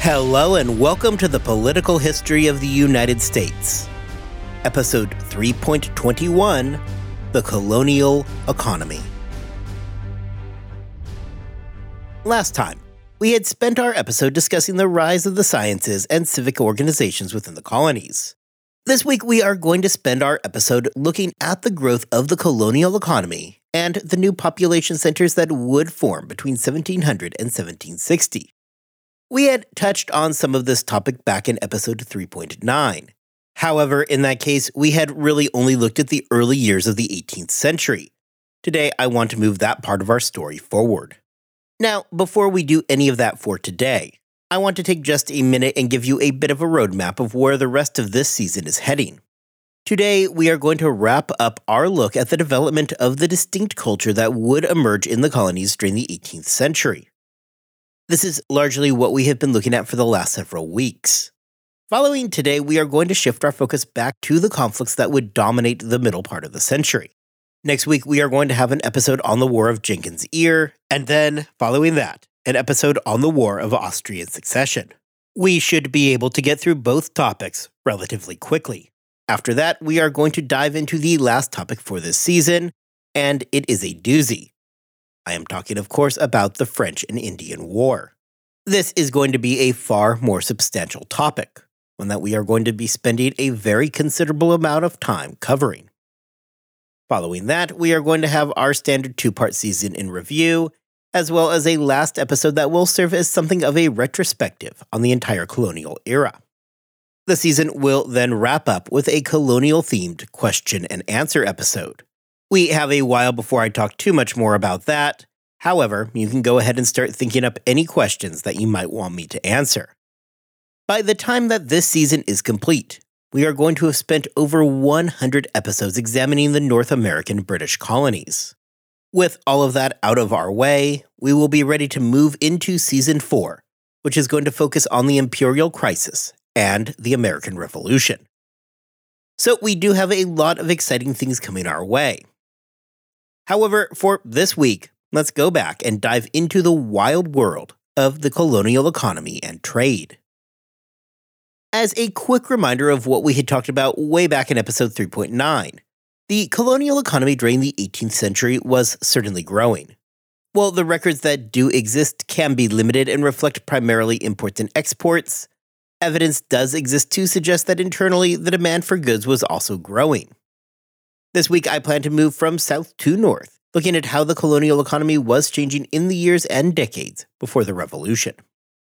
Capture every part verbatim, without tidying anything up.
Hello and welcome to the Political History of the United States. Episode three point two one, The Colonial Economy. Last time, we had spent our episode discussing the rise of the sciences and civic organizations within the colonies. This week, we are going to spend our episode looking at the growth of the colonial economy and the new population centers that would form between seventeen hundred and seventeen sixty. We had touched on some of this topic back in episode three point nine. However, in that case, we had really only looked at the early years of the eighteenth century. Today, I want to move that part of our story forward. Now, before we do any of that for today, I want to take just a minute and give you a bit of a roadmap of where the rest of this season is heading. Today, we are going to wrap up our look at the development of the distinct culture that would emerge in the colonies during the eighteenth century. This is largely what we have been looking at for the last several weeks. Following today, we are going to shift our focus back to the conflicts that would dominate the middle part of the century. Next week, we are going to have an episode on the War of Jenkins' Ear, and then, following that, an episode on the War of Austrian Succession. We should be able to get through both topics relatively quickly. After that, we are going to dive into the last topic for this season, and it is a doozy. I am talking, of course, about the French and Indian War. This is going to be a far more substantial topic, one that we are going to be spending a very considerable amount of time covering. Following that, we are going to have our standard two-part season in review, as well as a last episode that will serve as something of a retrospective on the entire colonial era. The season will then wrap up with a colonial-themed question and answer episode. We have a while before I talk too much more about that. However, you can go ahead and start thinking up any questions that you might want me to answer. By the time that this season is complete, we are going to have spent over one hundred episodes examining the North American British colonies. With all of that out of our way, we will be ready to move into Season four, which is going to focus on the Imperial Crisis and the American Revolution. So we do have a lot of exciting things coming our way. However, for this week, let's go back and dive into the wild world of the colonial economy and trade. As a quick reminder of what we had talked about way back in episode three point nine, the colonial economy during the eighteenth century was certainly growing. While the records that do exist can be limited and reflect primarily imports and exports, evidence does exist to suggest that internally the demand for goods was also growing. This week, I plan to move from south to north, looking at how the colonial economy was changing in the years and decades before the Revolution.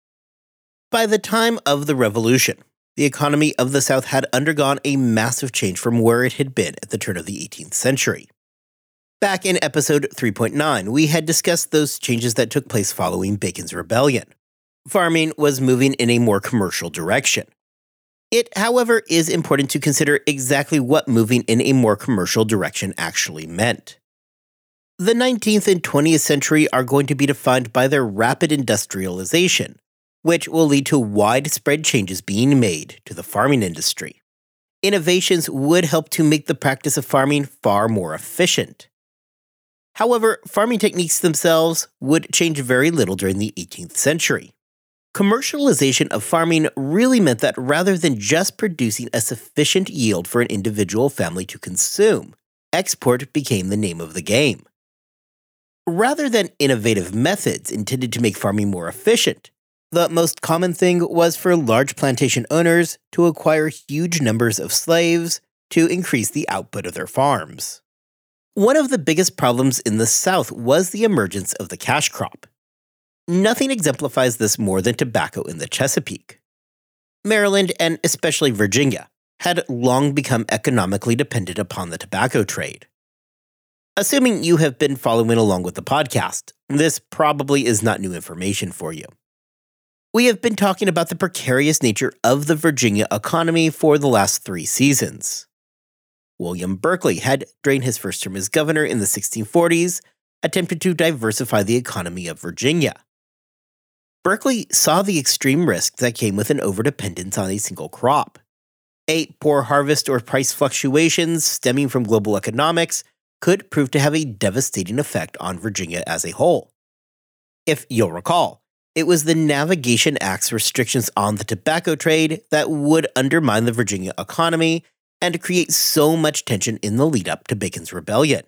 By the time of the Revolution, the economy of the South had undergone a massive change from where it had been at the turn of the eighteenth century. Back in episode three point nine, we had discussed those changes that took place following Bacon's Rebellion. Farming was moving in a more commercial direction. It, however, is important to consider exactly what moving in a more commercial direction actually meant. The nineteenth and twentieth century are going to be defined by their rapid industrialization, which will lead to widespread changes being made to the farming industry. Innovations would help to make the practice of farming far more efficient. However, farming techniques themselves would change very little during the eighteenth century. Commercialization of farming really meant that rather than just producing a sufficient yield for an individual family to consume, export became the name of the game. Rather than innovative methods intended to make farming more efficient, the most common thing was for large plantation owners to acquire huge numbers of slaves to increase the output of their farms. One of the biggest problems in the South was the emergence of the cash crop. Nothing exemplifies this more than tobacco in the Chesapeake. Maryland, and especially Virginia, had long become economically dependent upon the tobacco trade. Assuming you have been following along with the podcast, this probably is not new information for you. We have been talking about the precarious nature of the Virginia economy for the last three seasons. William Berkeley had, during his first term as governor in the sixteen forties, attempted to diversify the economy of Virginia. Berkeley saw the extreme risks that came with an overdependence on a single crop. A poor harvest or price fluctuations stemming from global economics could prove to have a devastating effect on Virginia as a whole. If you'll recall, It was the Navigation Act's restrictions on the tobacco trade that would undermine the Virginia economy and create so much tension in the lead-up to Bacon's Rebellion.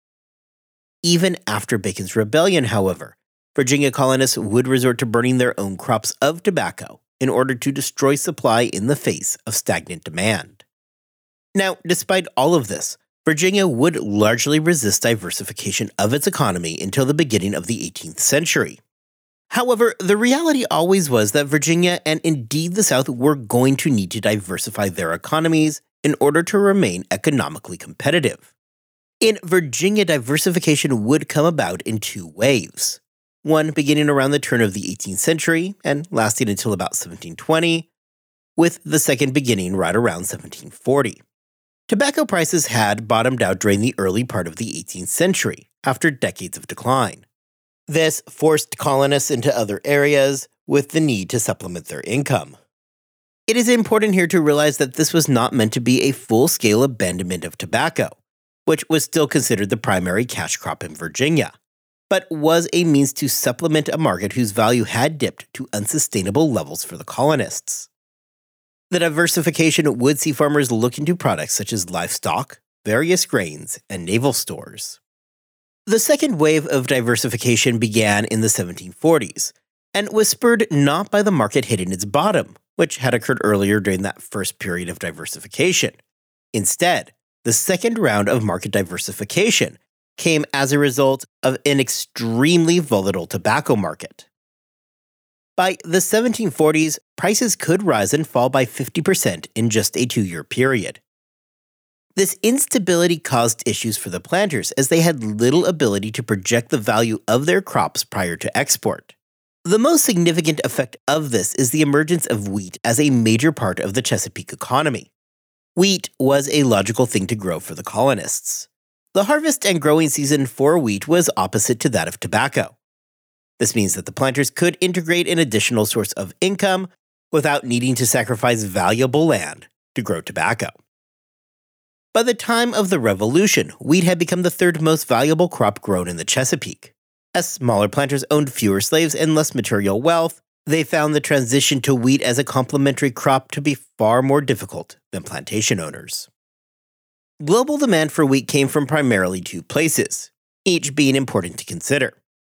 Even after Bacon's Rebellion, however, Virginia colonists would resort to burning their own crops of tobacco in order to destroy supply in the face of stagnant demand. Now, despite all of this, Virginia would largely resist diversification of its economy until the beginning of the eighteenth century. However, the reality always was that Virginia and indeed the South were going to need to diversify their economies in order to remain economically competitive. In Virginia, diversification would come about in two waves. One beginning around the turn of the eighteenth century and lasting until about seventeen twenty, with the second beginning right around seventeen forty. Tobacco prices had bottomed out during the early part of the eighteenth century, after decades of decline. This forced colonists into other areas with the need to supplement their income. It is important here to realize that this was not meant to be a full-scale abandonment of tobacco, which was still considered the primary cash crop in Virginia, but was a means to supplement a market whose value had dipped to unsustainable levels for the colonists. The diversification would see farmers look into products such as livestock, various grains, and naval stores. The second wave of diversification began in the seventeen forties, and was spurred not by the market hitting its bottom, which had occurred earlier during that first period of diversification. Instead, the second round of market diversification came as a result of an extremely volatile tobacco market. By the seventeen forties, prices could rise and fall by fifty percent in just a two-year period. This instability caused issues for the planters as they had little ability to project the value of their crops prior to export. The most significant effect of this is the emergence of wheat as a major part of the Chesapeake economy. Wheat was a logical thing to grow for the colonists. The harvest and growing season for wheat was opposite to that of tobacco. This means that the planters could integrate an additional source of income without needing to sacrifice valuable land to grow tobacco. By the time of the Revolution, wheat had become the third most valuable crop grown in the Chesapeake. As smaller planters owned fewer slaves and less material wealth, they found the transition to wheat as a complementary crop to be far more difficult than plantation owners. Global demand for wheat came from primarily two places, each being important to consider.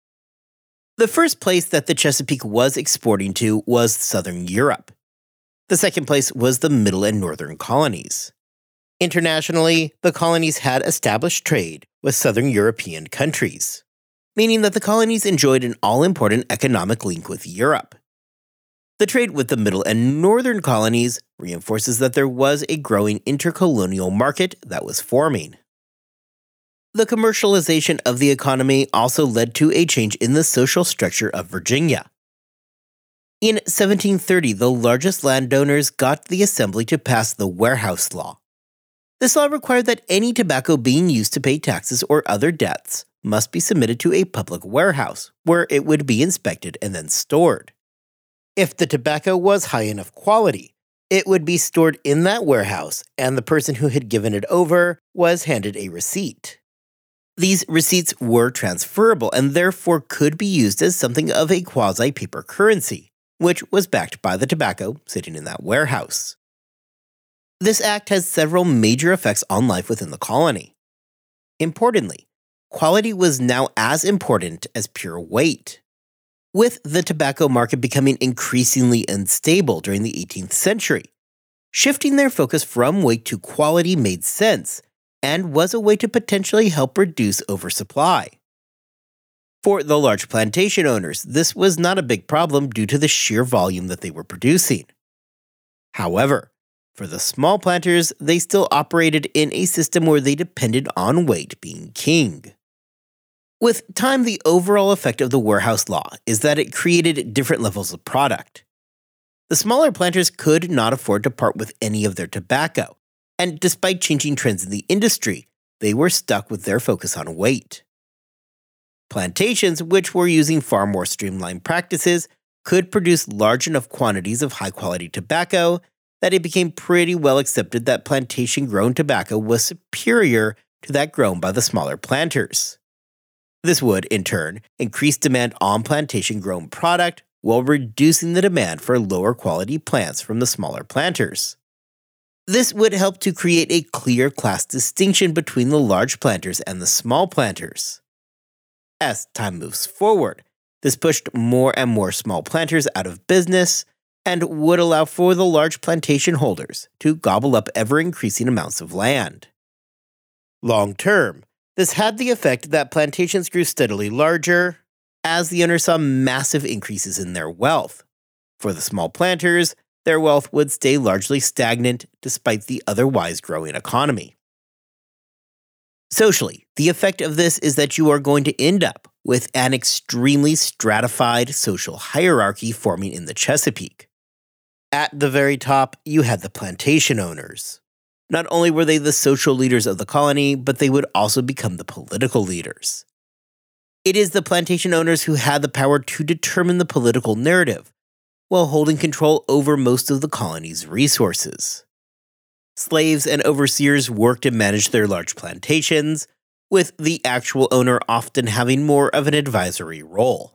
The first place that the Chesapeake was exporting to was Southern Europe. The second place was the Middle and Northern colonies. Internationally, the colonies had established trade with Southern European countries, meaning that the colonies enjoyed an all-important economic link with Europe. The trade with the Middle and Northern colonies reinforces that there was a growing intercolonial market that was forming. The commercialization of the economy also led to a change in the social structure of Virginia. In seventeen thirty, the largest landowners got the Assembly to pass the Warehouse Law. This law required that any tobacco being used to pay taxes or other debts must be submitted to a public warehouse, where it would be inspected and then stored. If the tobacco was high enough quality, it would be stored in that warehouse, and the person who had given it over was handed a receipt. These receipts were transferable and therefore could be used as something of a quasi-paper currency, which was backed by the tobacco sitting in that warehouse. This act has several major effects on life within the colony. Importantly, quality was now as important as pure weight. With the tobacco market becoming increasingly unstable during the eighteenth century, shifting their focus from weight to quality made sense and was a way to potentially help reduce oversupply. For the large plantation owners, this was not a big problem due to the sheer volume that they were producing. However, for the small planters, they still operated in a system where they depended on weight being king. With time, the overall effect of the Warehouse Law is that it created different levels of product. The smaller planters could not afford to part with any of their tobacco, and despite changing trends in the industry, they were stuck with their focus on weight. Plantations, which were using far more streamlined practices, could produce large enough quantities of high-quality tobacco that it became pretty well accepted that plantation-grown tobacco was superior to that grown by the smaller planters. This would, in turn, increase demand on plantation-grown product, while reducing the demand for lower quality plants from the smaller planters. This would help to create a clear class distinction between the large planters and the small planters. As time moves forward, this pushed more and more small planters out of business and would allow for the large plantation holders to gobble up ever-increasing amounts of land. Long term, this had the effect that plantations grew steadily larger as the owners saw massive increases in their wealth. For the small planters, their wealth would stay largely stagnant despite the otherwise growing economy. Socially, the effect of this is that you are going to end up with an extremely stratified social hierarchy forming in the Chesapeake. At the very top, you had the plantation owners. Not only were they the social leaders of the colony, but they would also become the political leaders. It is the plantation owners who had the power to determine the political narrative, while holding control over most of the colony's resources. Slaves and overseers worked and managed their large plantations, with the actual owner often having more of an advisory role.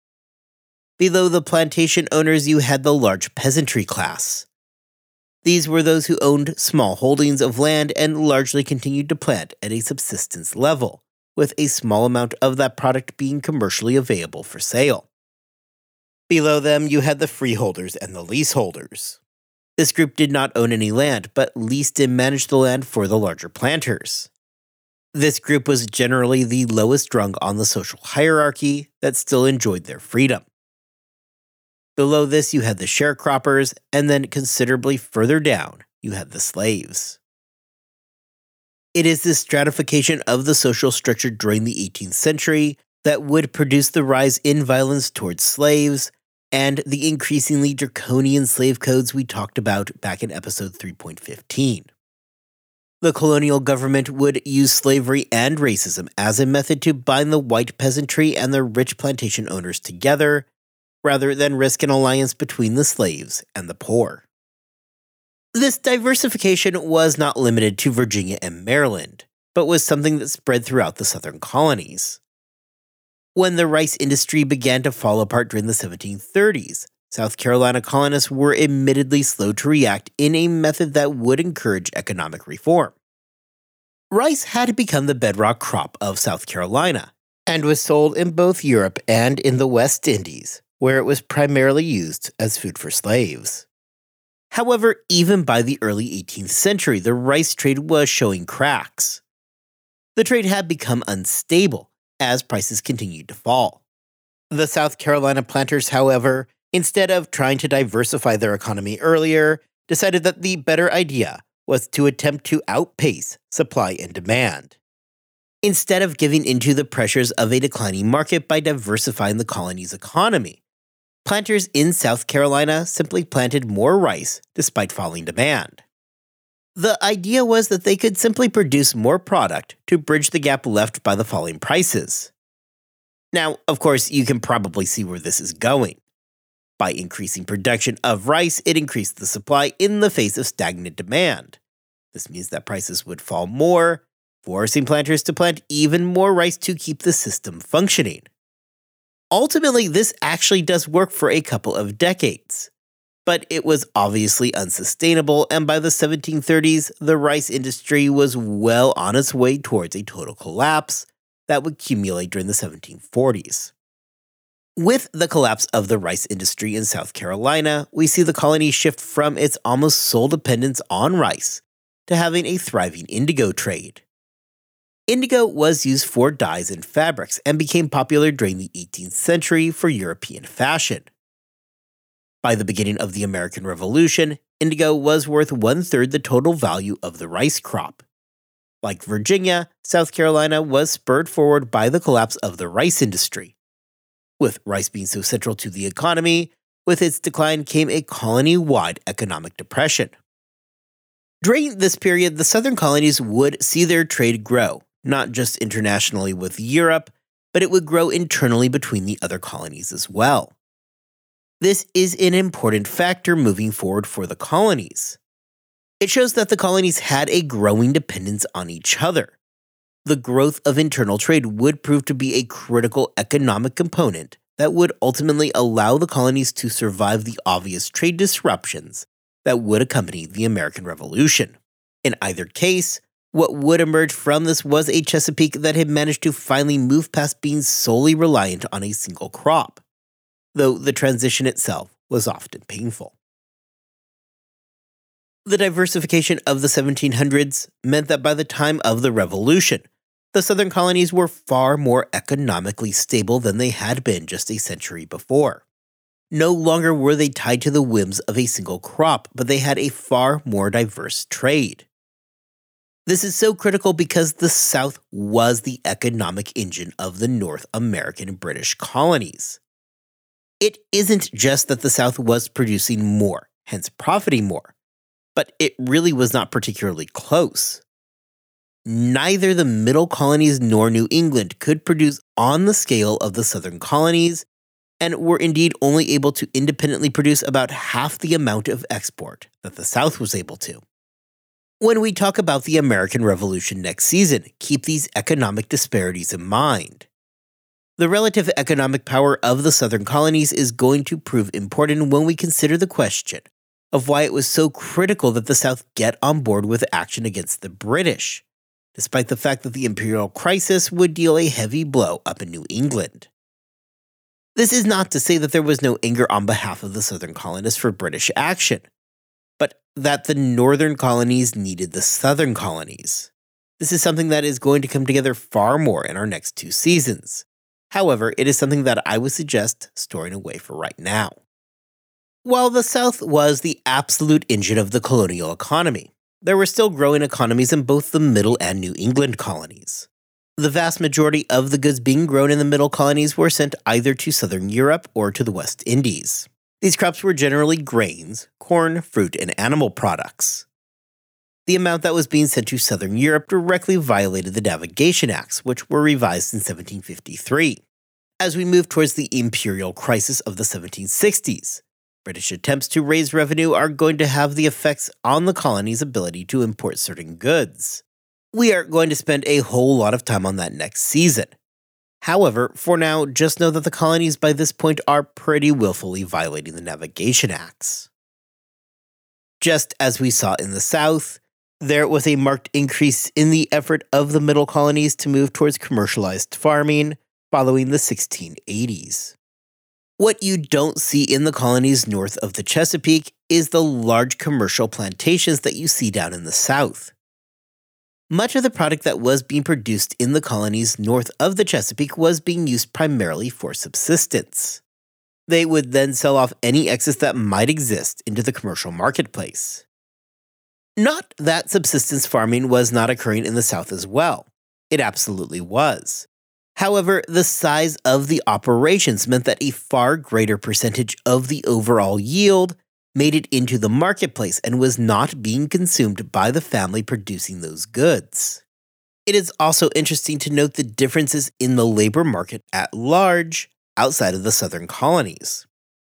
Below the plantation owners, you had the large peasantry class. These were those who owned small holdings of land and largely continued to plant at a subsistence level, with a small amount of that product being commercially available for sale. Below them, you had the freeholders and the leaseholders. This group did not own any land, but leased and managed the land for the larger planters. This group was generally the lowest rung on the social hierarchy that still enjoyed their freedom. Below this, you had the sharecroppers, and then considerably further down, you had the slaves. It is this stratification of the social structure during the eighteenth century that would produce the rise in violence towards slaves and the increasingly draconian slave codes we talked about back in episode three point fifteen. The colonial government would use slavery and racism as a method to bind the white peasantry and the rich plantation owners together, rather than risk an alliance between the slaves and the poor. This diversification was not limited to Virginia and Maryland, but was something that spread throughout the southern colonies. When the rice industry began to fall apart during the seventeen thirties, South Carolina colonists were admittedly slow to react in a method that would encourage economic reform. Rice had become the bedrock crop of South Carolina, and was sold in both Europe and in the West Indies, where it was primarily used as food for slaves. However, even by the early eighteenth century, the rice trade was showing cracks. The trade had become unstable as prices continued to fall. The South Carolina planters, however, instead of trying to diversify their economy earlier, decided that the better idea was to attempt to outpace supply and demand. Instead of giving into the pressures of a declining market by diversifying the colony's economy, planters in South Carolina simply planted more rice despite falling demand. The idea was that they could simply produce more product to bridge the gap left by the falling prices. Now, of course, you can probably see where this is going. By increasing production of rice, it increased the supply in the face of stagnant demand. This means that prices would fall more, forcing planters to plant even more rice to keep the system functioning. Ultimately, this actually does work for a couple of decades, but it was obviously unsustainable, and by the seventeen thirties, the rice industry was well on its way towards a total collapse that would accumulate during the seventeen forties. With the collapse of the rice industry in South Carolina, we see the colony shift from its almost sole dependence on rice to having a thriving indigo trade. Indigo was used for dyes and fabrics and became popular during the eighteenth century for European fashion. By the beginning of the American Revolution, indigo was worth one-third the total value of the rice crop. Like Virginia, South Carolina was spurred forward by the collapse of the rice industry. With rice being so central to the economy, with its decline came a colony-wide economic depression. During this period, the southern colonies would see their trade grow, not just internationally with Europe, but it would grow internally between the other colonies as well. This is an important factor moving forward for the colonies. It shows that the colonies had a growing dependence on each other. The growth of internal trade would prove to be a critical economic component that would ultimately allow the colonies to survive the obvious trade disruptions that would accompany the American Revolution. In either case, what would emerge from this was a Chesapeake that had managed to finally move past being solely reliant on a single crop, though the transition itself was often painful. The diversification of the seventeen hundreds meant that by the time of the Revolution, the southern colonies were far more economically stable than they had been just a century before. No longer were they tied to the whims of a single crop, but they had a far more diverse trade. This is so critical because the South was the economic engine of the North American and British colonies. It isn't just that the South was producing more, hence profiting more, but it really was not particularly close. Neither the Middle Colonies nor New England could produce on the scale of the Southern colonies, and were indeed only able to independently produce about half the amount of export that the South was able to. When we talk about the American Revolution next season, keep these economic disparities in mind. The relative economic power of the Southern colonies is going to prove important when we consider the question of why it was so critical that the South get on board with action against the British, despite the fact that the imperial crisis would deal a heavy blow up in New England. This is not to say that there was no anger on behalf of the Southern colonists for British action, but that the Northern colonies needed the Southern colonies. This is something that is going to come together far more in our next two seasons. However, it is something that I would suggest storing away for right now. While the South was the absolute engine of the colonial economy, there were still growing economies in both the Middle and New England colonies. The vast majority of the goods being grown in the Middle colonies were sent either to Southern Europe or to the West Indies. These crops were generally grains, corn, fruit, and animal products. The amount that was being sent to Southern Europe directly violated the Navigation Acts, which were revised in seventeen fifty-three. As we move towards the imperial crisis of the seventeen sixties, British attempts to raise revenue are going to have the effects on the colony's ability to import certain goods. We are going to spend a whole lot of time on that next season. However, for now, just know that the colonies by this point are pretty willfully violating the Navigation Acts. Just as we saw in the South, there was a marked increase in the effort of the Middle colonies to move towards commercialized farming following the sixteen eighties. What you don't see in the colonies north of the Chesapeake is the large commercial plantations that you see down in the South. Much of the product that was being produced in the colonies north of the Chesapeake was being used primarily for subsistence. They would then sell off any excess that might exist into the commercial marketplace. Not that subsistence farming was not occurring in the South as well. It absolutely was. However, the size of the operations meant that a far greater percentage of the overall yield made it into the marketplace and was not being consumed by the family producing those goods. It is also interesting to note the differences in the labor market at large outside of the southern colonies.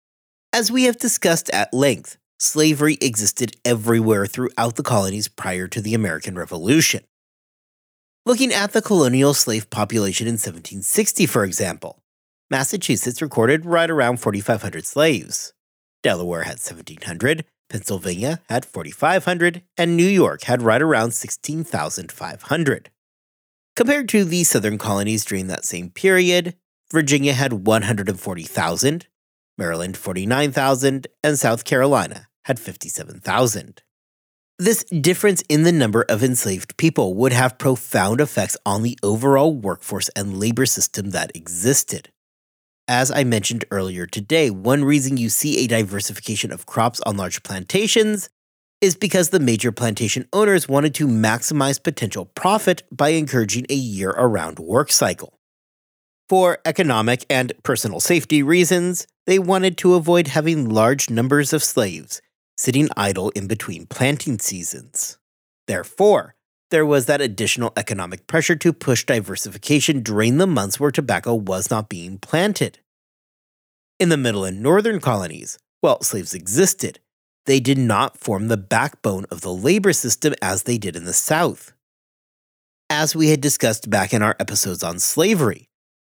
As we have discussed at length, slavery existed everywhere throughout the colonies prior to the American Revolution. Looking at the colonial slave population in seventeen sixty, for example, Massachusetts recorded right around forty-five hundred slaves. Delaware had seventeen hundred, Pennsylvania had forty-five hundred, and New York had right around sixteen thousand five hundred. Compared to the southern colonies during that same period, Virginia had one hundred forty thousand, Maryland forty-nine thousand, and South Carolina had fifty-seven thousand. This difference in the number of enslaved people would have profound effects on the overall workforce and labor system that existed. As I mentioned earlier today, one reason you see a diversification of crops on large plantations is because the major plantation owners wanted to maximize potential profit by encouraging a year-around work cycle. For economic and personal safety reasons, they wanted to avoid having large numbers of slaves sitting idle in between planting seasons. Therefore, there was that additional economic pressure to push diversification during the months where tobacco was not being planted. In the middle and northern colonies, while slaves existed, they did not form the backbone of the labor system as they did in the South. As we had discussed back in our episodes on slavery,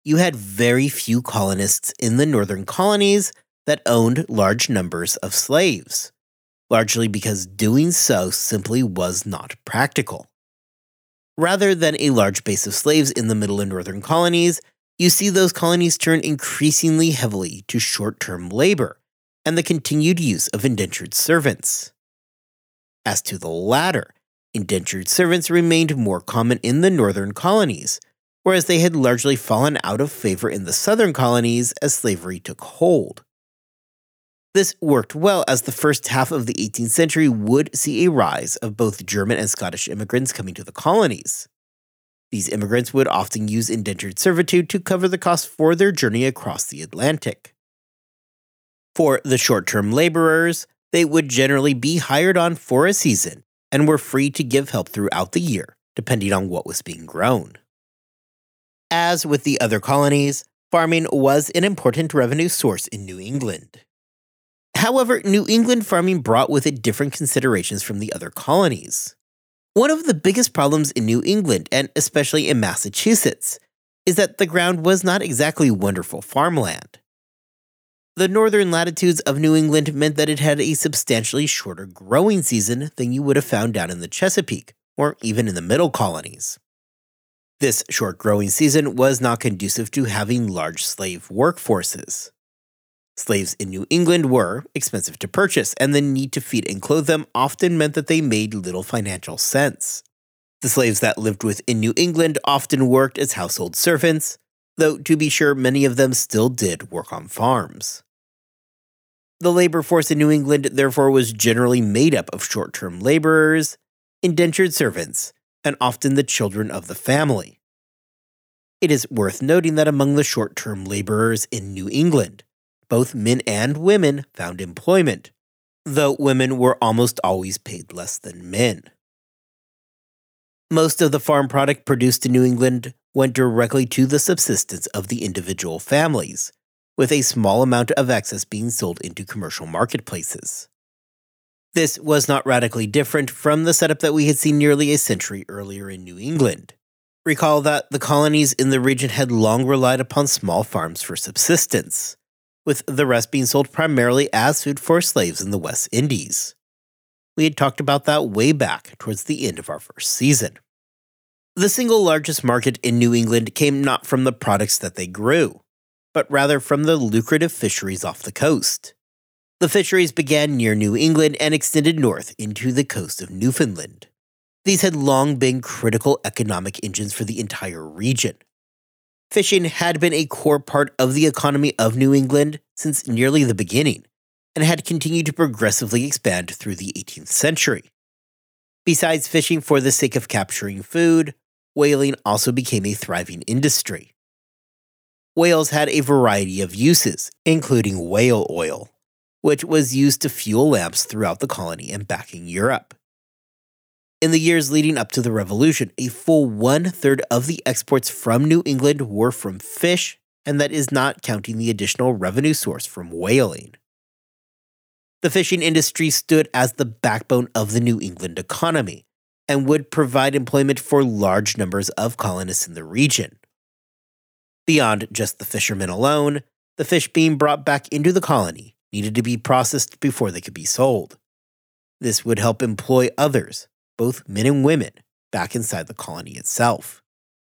you had very few colonists in the northern colonies that owned large numbers of slaves, largely because doing so simply was not practical. Rather than a large base of slaves in the middle and northern colonies, you see those colonies turn increasingly heavily to short-term labor and the continued use of indentured servants. As to the latter, indentured servants remained more common in the northern colonies, whereas they had largely fallen out of favor in the southern colonies as slavery took hold. This worked well as the first half of the eighteenth century would see a rise of both German and Scottish immigrants coming to the colonies. These immigrants would often use indentured servitude to cover the costs for their journey across the Atlantic. For the short-term laborers, they would generally be hired on for a season and were free to give help throughout the year, depending on what was being grown. As with the other colonies, farming was an important revenue source in New England. However, New England farming brought with it different considerations from the other colonies. One of the biggest problems in New England, and especially in Massachusetts, is that the ground was not exactly wonderful farmland. The northern latitudes of New England meant that it had a substantially shorter growing season than you would have found down in the Chesapeake, or even in the middle colonies. This short growing season was not conducive to having large slave workforces. Slaves in New England were expensive to purchase, and the need to feed and clothe them often meant that they made little financial sense. The slaves that lived within New England often worked as household servants, though to be sure many of them still did work on farms. The labor force in New England therefore was generally made up of short-term laborers, indentured servants, and often the children of the family. It is worth noting that among the short-term laborers in New England, both men and women found employment, though women were almost always paid less than men. Most of the farm product produced in New England went directly to the subsistence of the individual families, with a small amount of excess being sold into commercial marketplaces. This was not radically different from the setup that we had seen nearly a century earlier in New England. Recall that the colonies in the region had long relied upon small farms for subsistence, with the rest being sold primarily as food for slaves in the West Indies. We had talked about that way back towards the end of our first season. The single largest market in New England came not from the products that they grew, but rather from the lucrative fisheries off the coast. The fisheries began near New England and extended north into the coast of Newfoundland. These had long been critical economic engines for the entire region. Fishing had been a core part of the economy of New England since nearly the beginning, and had continued to progressively expand through the eighteenth century. Besides fishing for the sake of capturing food, whaling also became a thriving industry. Whales had a variety of uses, including whale oil, which was used to fuel lamps throughout the colony and back in Europe. In the years leading up to the Revolution, a full one-third of the exports from New England were from fish, and that is not counting the additional revenue source from whaling. The fishing industry stood as the backbone of the New England economy, and would provide employment for large numbers of colonists in the region. Beyond just the fishermen alone, the fish being brought back into the colony needed to be processed before they could be sold. This would help employ others, both men and women, back inside the colony itself.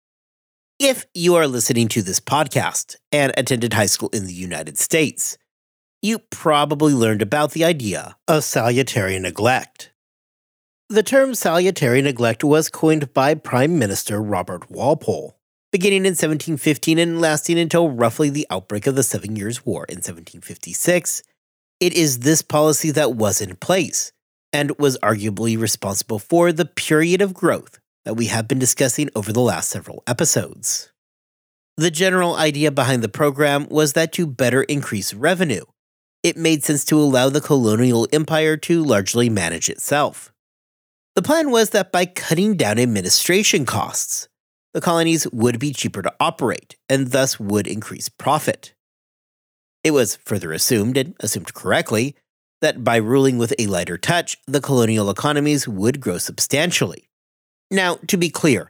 If you are listening to this podcast and attended high school in the United States, you probably learned about the idea of salutary neglect. The term salutary neglect was coined by Prime Minister Robert Walpole, beginning in seventeen fifteen and lasting until roughly the outbreak of the Seven Years' War in seventeen fifty-six. It is this policy that was in place, and was arguably responsible for the period of growth that we have been discussing over the last several episodes. The general idea behind the program was that to better increase revenue, it made sense to allow the colonial empire to largely manage itself. The plan was that by cutting down administration costs, the colonies would be cheaper to operate and thus would increase profit. It was further assumed, and assumed correctly, that by ruling with a lighter touch, the colonial economies would grow substantially. Now, to be clear,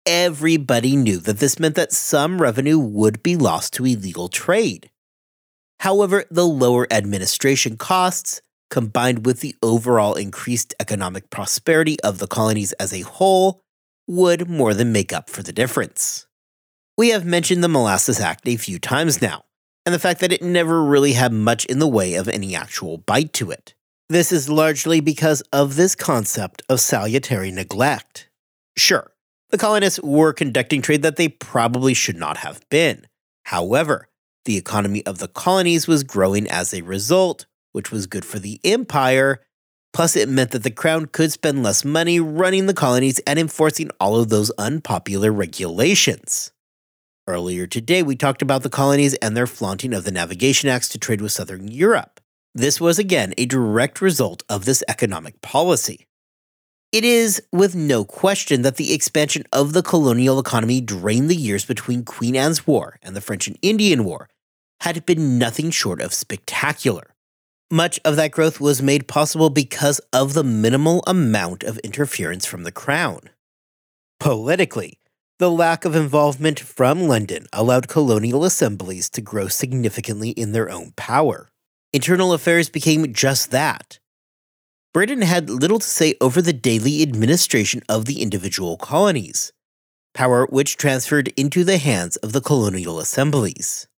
everybody knew that this meant that some revenue would be lost to illegal trade. However, the lower administration costs, combined with the overall increased economic prosperity of the colonies as a whole, would more than make up for the difference. We have mentioned the Molasses Act a few times now, and the fact that it never really had much in the way of any actual bite to it. This is largely because of this concept of salutary neglect. Sure, the colonists were conducting trade that they probably should not have been. However, the economy of the colonies was growing as a result, which was good for the empire, plus it meant that the crown could spend less money running the colonies and enforcing all of those unpopular regulations. Earlier today, we talked about the colonies and their flaunting of the Navigation Acts to trade with Southern Europe. This was again a direct result of this economic policy. It is, with no question, that the expansion of the colonial economy during the years between Queen Anne's War and the French and Indian War had been nothing short of spectacular. Much of that growth was made possible because of the minimal amount of interference from the crown. Politically, the lack of involvement from London allowed colonial assemblies to grow significantly in their own power. Internal affairs became just that. Britain had little to say over the daily administration of the individual colonies, power which transferred into the hands of the colonial assemblies.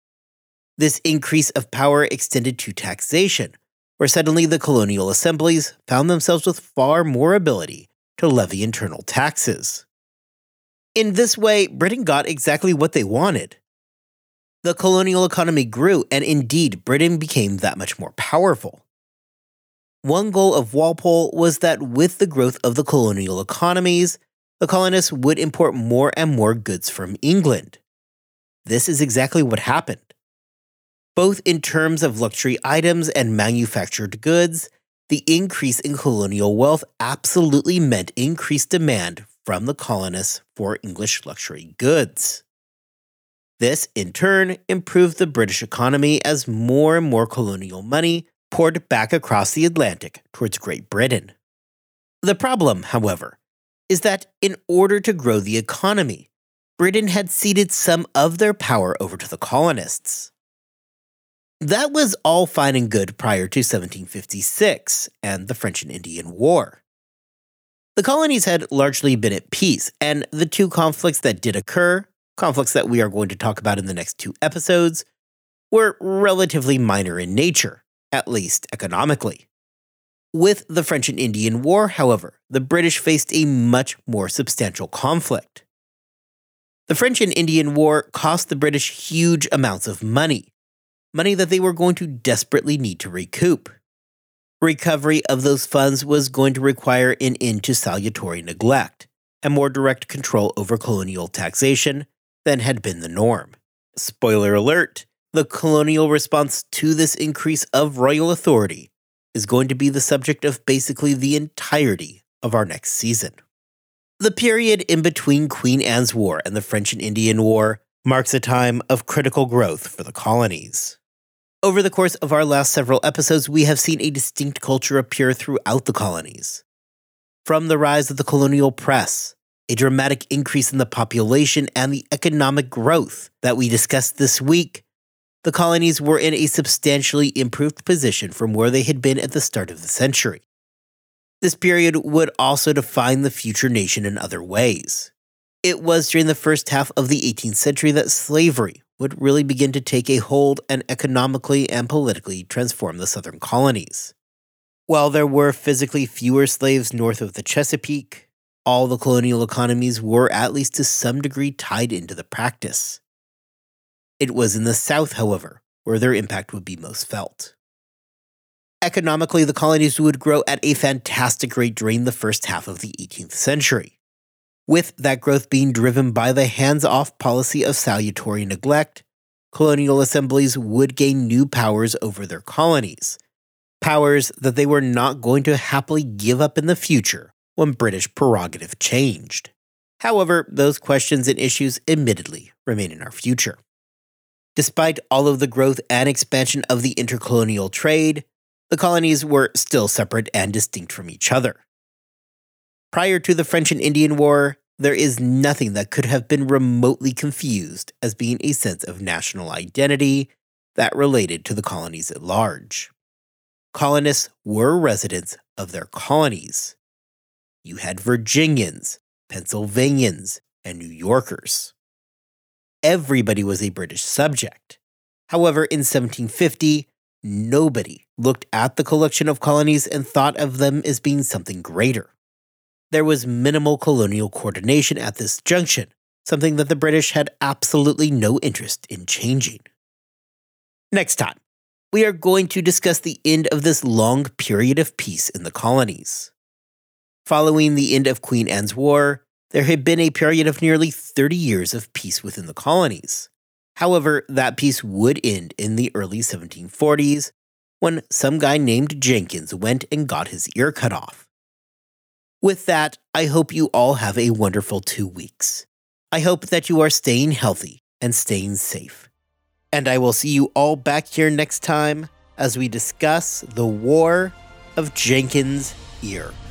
This increase of power extended to taxation, where suddenly the colonial assemblies found themselves with far more ability to levy internal taxes. In this way, Britain got exactly what they wanted. The colonial economy grew, and indeed, Britain became that much more powerful. One goal of Walpole was that with the growth of the colonial economies, the colonists would import more and more goods from England. This is exactly what happened. Both in terms of luxury items and manufactured goods, the increase in colonial wealth absolutely meant increased demand from the colonists for English luxury goods. This, in turn, improved the British economy as more and more colonial money poured back across the Atlantic towards Great Britain. The problem, however, is that in order to grow the economy, Britain had ceded some of their power over to the colonists. That was all fine and good prior to seventeen fifty-six and the French and Indian War. The colonies had largely been at peace, and the two conflicts that did occur, conflicts that we are going to talk about in the next two episodes, were relatively minor in nature, at least economically. With the French and Indian War, however, the British faced a much more substantial conflict. The French and Indian War cost the British huge amounts of money, money that they were going to desperately need to recoup. Recovery of those funds was going to require an end to salutary neglect and more direct control over colonial taxation than had been the norm. Spoiler alert, the colonial response to this increase of royal authority is going to be the subject of basically the entirety of our next season. The period in between Queen Anne's War and the French and Indian War marks a time of critical growth for the colonies. Over the course of our last several episodes, we have seen a distinct culture appear throughout the colonies. From the rise of the colonial press, a dramatic increase in the population, and the economic growth that we discussed this week, the colonies were in a substantially improved position from where they had been at the start of the century. This period would also define the future nation in other ways. It was during the first half of the eighteenth century that slavery would really begin to take a hold and economically and politically transform the southern colonies. While there were physically fewer slaves north of the Chesapeake, all the colonial economies were at least to some degree tied into the practice. It was in the South, however, where their impact would be most felt. Economically, the colonies would grow at a fantastic rate during the first half of the eighteenth century, with that growth being driven by the hands-off policy of salutary neglect. Colonial assemblies would gain new powers over their colonies, powers that they were not going to happily give up in the future when British prerogative changed. However, those questions and issues admittedly remain in our future. Despite all of the growth and expansion of the intercolonial trade, the colonies were still separate and distinct from each other. Prior to the French and Indian War, there is nothing that could have been remotely confused as being a sense of national identity that related to the colonies at large. Colonists were residents of their colonies. You had Virginians, Pennsylvanians, and New Yorkers. Everybody was a British subject. However, in seventeen fifty, nobody looked at the collection of colonies and thought of them as being something greater. There was minimal colonial coordination at this junction, something that the British had absolutely no interest in changing. Next time, we are going to discuss the end of this long period of peace in the colonies. Following the end of Queen Anne's War, there had been a period of nearly thirty years of peace within the colonies. However, that peace would end in the early seventeen forties when some guy named Jenkins went and got his ear cut off. With that, I hope you all have a wonderful two weeks. I hope that you are staying healthy and staying safe. And I will see you all back here next time as we discuss the War of Jenkins' Ear.